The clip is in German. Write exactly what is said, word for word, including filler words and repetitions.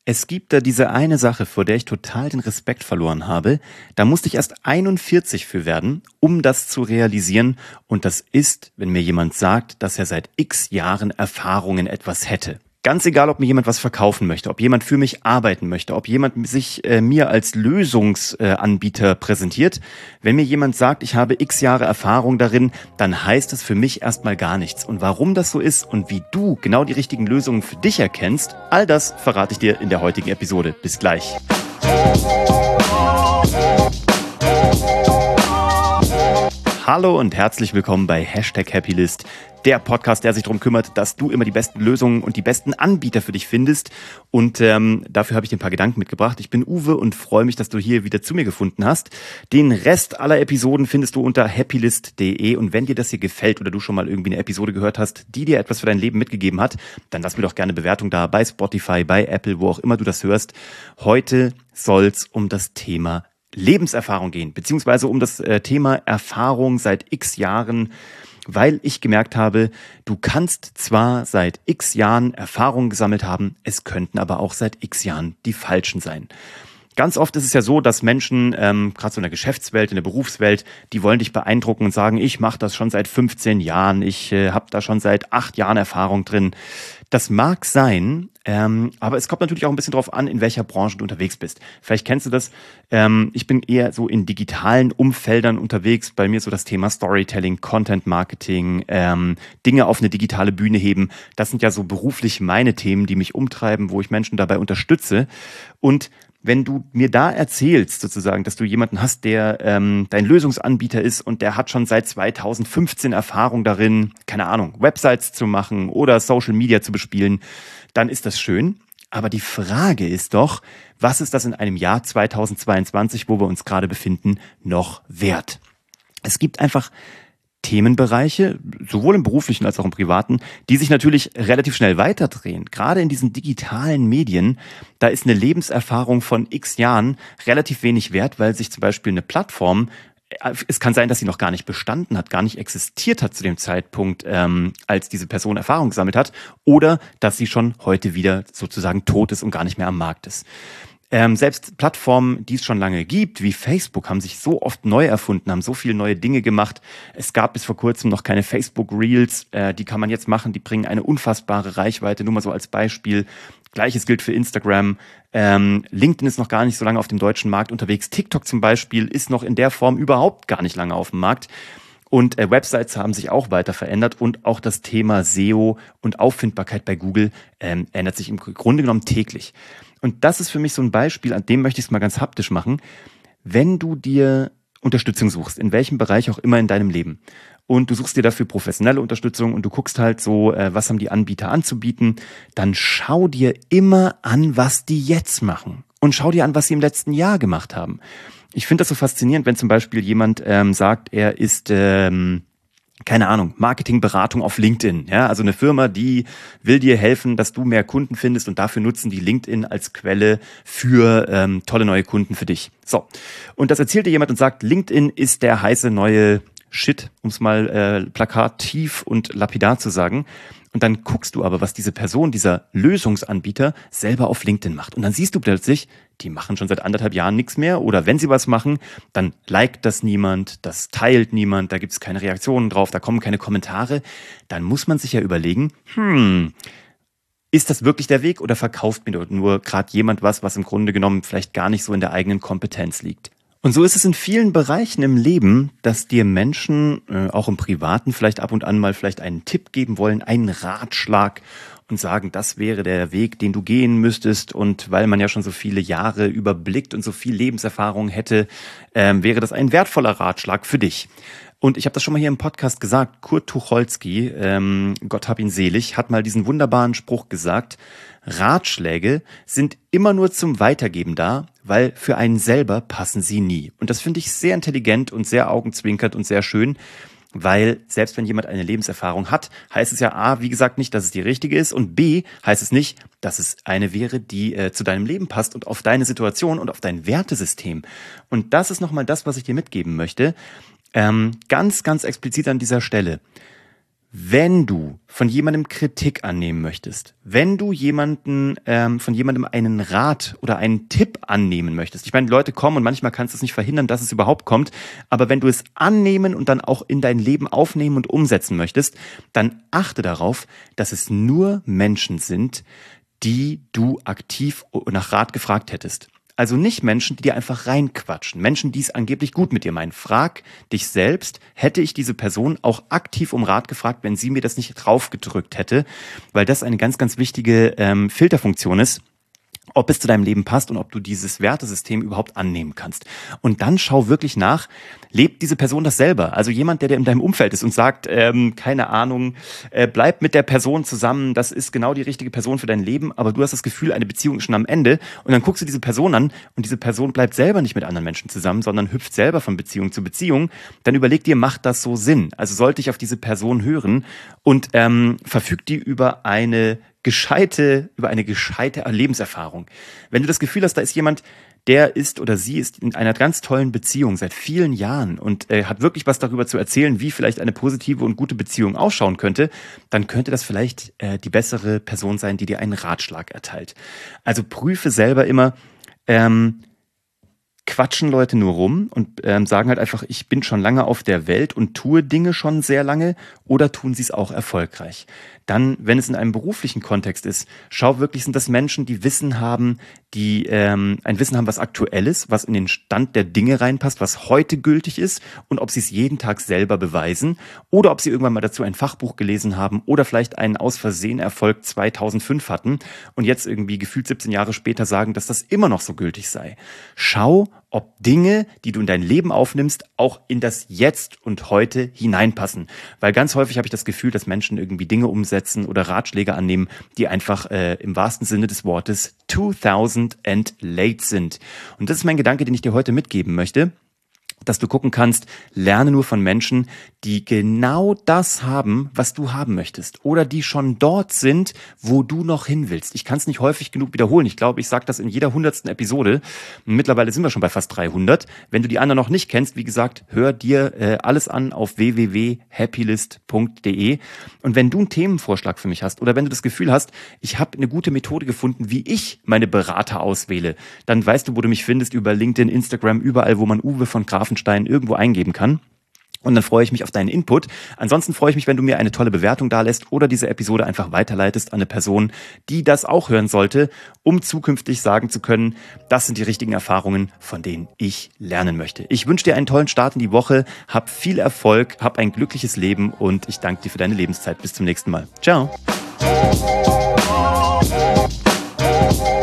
Es gibt da diese eine Sache, vor der ich total den Respekt verloren habe. Da musste ich erst einundvierzig für werden, um das zu realisieren. Und das ist, wenn mir jemand sagt, dass er seit x Jahren Erfahrung in etwas hätte. Ganz egal, ob mir jemand was verkaufen möchte, ob jemand für mich arbeiten möchte, ob jemand sich äh, mir als Lösungsanbieter äh, präsentiert. Wenn mir jemand sagt, ich habe x Jahre Erfahrung darin, dann heißt das für mich erstmal gar nichts. Und warum das so ist und wie du genau die richtigen Lösungen für dich erkennst, all das verrate ich dir in der heutigen Episode. Bis gleich. Hallo und herzlich willkommen bei Hashtag Happylist, der Podcast, der sich darum kümmert, dass du immer die besten Lösungen und die besten Anbieter für dich findest. Und ähm, dafür habe ich dir ein paar Gedanken mitgebracht. Ich bin Uwe und freue mich, dass du hier wieder zu mir gefunden hast. Den Rest aller Episoden findest du unter happylist punkt de. Und wenn dir das hier gefällt oder du schon mal irgendwie eine Episode gehört hast, die dir etwas für dein Leben mitgegeben hat, dann lass mir doch gerne eine Bewertung da bei Spotify, bei Apple, wo auch immer du das hörst. Heute soll's um das Thema Lebenserfahrung gehen, beziehungsweise um das äh, Thema Erfahrung seit x Jahren, weil ich gemerkt habe, du kannst zwar seit x Jahren Erfahrung gesammelt haben, es könnten aber auch seit x Jahren die falschen sein. Ganz oft ist es ja so, dass Menschen, ähm, gerade so in der Geschäftswelt, in der Berufswelt, die wollen dich beeindrucken und sagen, ich mache das schon seit fünfzehn Jahren, ich äh, habe da schon seit acht Jahren Erfahrung drin. Das mag sein, ähm, aber es kommt natürlich auch ein bisschen drauf an, in welcher Branche du unterwegs bist. Vielleicht kennst du das, ähm, ich bin eher so in digitalen Umfeldern unterwegs, bei mir so das Thema Storytelling, Content Marketing, ähm, Dinge auf eine digitale Bühne heben. Das sind ja so beruflich meine Themen, die mich umtreiben, wo ich Menschen dabei unterstütze. Und wenn du mir da erzählst, sozusagen, dass du jemanden hast, der ähm, dein Lösungsanbieter ist und der hat schon seit zweitausendfünfzehn Erfahrung darin, keine Ahnung, Websites zu machen oder Social Media zu bespielen, dann ist das schön. Aber die Frage ist doch, was ist das in einem Jahr zweitausendzweiundzwanzig, wo wir uns gerade befinden, noch wert? Es gibt einfach Themenbereiche, sowohl im beruflichen als auch im privaten, die sich natürlich relativ schnell weiterdrehen. Gerade in diesen digitalen Medien, da ist eine Lebenserfahrung von x Jahren relativ wenig wert, weil sich zum Beispiel eine Plattform, es kann sein, dass sie noch gar nicht bestanden hat, gar nicht existiert hat zu dem Zeitpunkt, ähm, als diese Person Erfahrung gesammelt hat, oder dass sie schon heute wieder sozusagen tot ist und gar nicht mehr am Markt ist. Ähm, selbst Plattformen, die es schon lange gibt, wie Facebook, haben sich so oft neu erfunden, haben so viele neue Dinge gemacht. Es gab bis vor kurzem noch keine Facebook Reels, äh, die kann man jetzt machen, die bringen eine unfassbare Reichweite, nur mal so als Beispiel. Gleiches gilt für Instagram. Ähm, LinkedIn ist noch gar nicht so lange auf dem deutschen Markt unterwegs. TikTok zum Beispiel ist noch in der Form überhaupt gar nicht lange auf dem Markt. Und äh, Websites haben sich auch weiter verändert und auch das Thema S E O und Auffindbarkeit bei Google ähm, ändert sich im Grunde genommen täglich. Und das ist für mich so ein Beispiel, an dem möchte ich es mal ganz haptisch machen. Wenn du dir Unterstützung suchst, in welchem Bereich auch immer in deinem Leben, und du suchst dir dafür professionelle Unterstützung und du guckst halt so, äh, was haben die Anbieter anzubieten, dann schau dir immer an, was die jetzt machen. Und schau dir an, was sie im letzten Jahr gemacht haben. Ich finde das so faszinierend, wenn zum Beispiel jemand ähm, sagt, er ist... Ähm, keine Ahnung, Marketingberatung auf LinkedIn. Ja, also eine Firma, die will dir helfen, dass du mehr Kunden findest und dafür nutzen die LinkedIn als Quelle für ähm, tolle neue Kunden für dich. So, und das erzählt dir jemand und sagt, LinkedIn ist der heiße neue Shit, um es mal äh, plakativ und lapidar zu sagen. Und dann guckst du aber, was diese Person, dieser Lösungsanbieter selber auf LinkedIn macht. Und dann siehst du plötzlich, die machen schon seit anderthalb Jahren nichts mehr. Oder wenn sie was machen, dann liked das niemand, das teilt niemand, da gibt es keine Reaktionen drauf, da kommen keine Kommentare. Dann muss man sich ja überlegen, hm, ist das wirklich der Weg oder verkauft mir dort nur gerade jemand was, was im Grunde genommen vielleicht gar nicht so in der eigenen Kompetenz liegt? Und so ist es in vielen Bereichen im Leben, dass dir Menschen, äh, auch im Privaten, vielleicht ab und an mal vielleicht einen Tipp geben wollen, einen Ratschlag und sagen, das wäre der Weg, den du gehen müsstest. Und weil man ja schon so viele Jahre überblickt und so viel Lebenserfahrung hätte, ähm, wäre das ein wertvoller Ratschlag für dich. Und ich habe das schon mal hier im Podcast gesagt, Kurt Tucholsky, ähm, Gott hab ihn selig, hat mal diesen wunderbaren Spruch gesagt, Ratschläge sind immer nur zum Weitergeben da, weil für einen selber passen sie nie. Und das finde ich sehr intelligent und sehr augenzwinkernd und sehr schön, weil selbst wenn jemand eine Lebenserfahrung hat, heißt es ja A, wie gesagt, nicht, dass es die richtige ist und B, heißt es nicht, dass es eine wäre, die äh, zu deinem Leben passt und auf deine Situation und auf dein Wertesystem. Und das ist nochmal das, was ich dir mitgeben möchte. Ähm, ganz, ganz explizit an dieser Stelle. Wenn du von jemandem Kritik annehmen möchtest, wenn du jemanden ähm, von jemandem einen Rat oder einen Tipp annehmen möchtest, ich meine, Leute kommen und manchmal kannst du es nicht verhindern, dass es überhaupt kommt, aber wenn du es annehmen und dann auch in dein Leben aufnehmen und umsetzen möchtest, dann achte darauf, dass es nur Menschen sind, die du aktiv nach Rat gefragt hättest. Also nicht Menschen, die dir einfach reinquatschen. Menschen, die es angeblich gut mit dir meinen. Frag dich selbst, hätte ich diese Person auch aktiv um Rat gefragt, wenn sie mir das nicht draufgedrückt hätte? Weil das eine ganz, ganz wichtige ähm, Filterfunktion ist, ob es zu deinem Leben passt und ob du dieses Wertesystem überhaupt annehmen kannst. Und dann schau wirklich nach, lebt diese Person das selber? Also jemand, der, der in deinem Umfeld ist und sagt, ähm, keine Ahnung, äh, bleib mit der Person zusammen, das ist genau die richtige Person für dein Leben, aber du hast das Gefühl, eine Beziehung ist schon am Ende und dann guckst du diese Person an und diese Person bleibt selber nicht mit anderen Menschen zusammen, sondern hüpft selber von Beziehung zu Beziehung, dann überleg dir, macht das so Sinn? Also sollte ich auf diese Person hören und ähm, verfügt die über eine gescheite, über eine gescheite Lebenserfahrung. Wenn du das Gefühl hast, da ist jemand, der ist oder sie ist in einer ganz tollen Beziehung seit vielen Jahren und äh, hat wirklich was darüber zu erzählen, wie vielleicht eine positive und gute Beziehung ausschauen könnte, dann könnte das vielleicht äh, die bessere Person sein, die dir einen Ratschlag erteilt. Also prüfe selber immer, ähm, quatschen Leute nur rum und ähm, sagen halt einfach, ich bin schon lange auf der Welt und tue Dinge schon sehr lange, oder tun sie es auch erfolgreich? Dann, wenn es in einem beruflichen Kontext ist, schau wirklich, sind das Menschen, die Wissen haben, die ähm, ein Wissen haben, was aktuell ist, was in den Stand der Dinge reinpasst, was heute gültig ist, und ob sie es jeden Tag selber beweisen oder ob sie irgendwann mal dazu ein Fachbuch gelesen haben oder vielleicht einen aus Versehen Erfolg zweitausendfünf hatten und jetzt irgendwie gefühlt siebzehn Jahre später sagen, dass das immer noch so gültig sei. Schau, ob Dinge, die du in dein Leben aufnimmst, auch in das Jetzt und Heute hineinpassen. Weil ganz häufig habe ich das Gefühl, dass Menschen irgendwie Dinge umsetzen oder Ratschläge annehmen, die einfach äh, im wahrsten Sinne des Wortes zweitausend and late sind. Und das ist mein Gedanke, den ich dir heute mitgeben möchte, dass du gucken kannst, lerne nur von Menschen, die genau das haben, was du haben möchtest, oder die schon dort sind, wo du noch hin willst. Ich kann es nicht häufig genug wiederholen. Ich glaube, ich sage das in jeder hundertsten Episode. Mittlerweile sind wir schon bei fast dreihundert. Wenn du die anderen noch nicht kennst, wie gesagt, hör dir äh, alles an auf w w w punkt happylist punkt d e. Und wenn du einen Themenvorschlag für mich hast oder wenn du das Gefühl hast, ich habe eine gute Methode gefunden, wie ich meine Berater auswähle, dann weißt du, wo du mich findest, über LinkedIn, Instagram, überall, wo man Uwe von Grafenstein irgendwo eingeben kann. Und dann freue ich mich auf deinen Input. Ansonsten freue ich mich, wenn du mir eine tolle Bewertung dalässt oder diese Episode einfach weiterleitest an eine Person, die das auch hören sollte, um zukünftig sagen zu können, das sind die richtigen Erfahrungen, von denen ich lernen möchte. Ich wünsche dir einen tollen Start in die Woche, hab viel Erfolg, hab ein glückliches Leben und ich danke dir für deine Lebenszeit. Bis zum nächsten Mal. Ciao.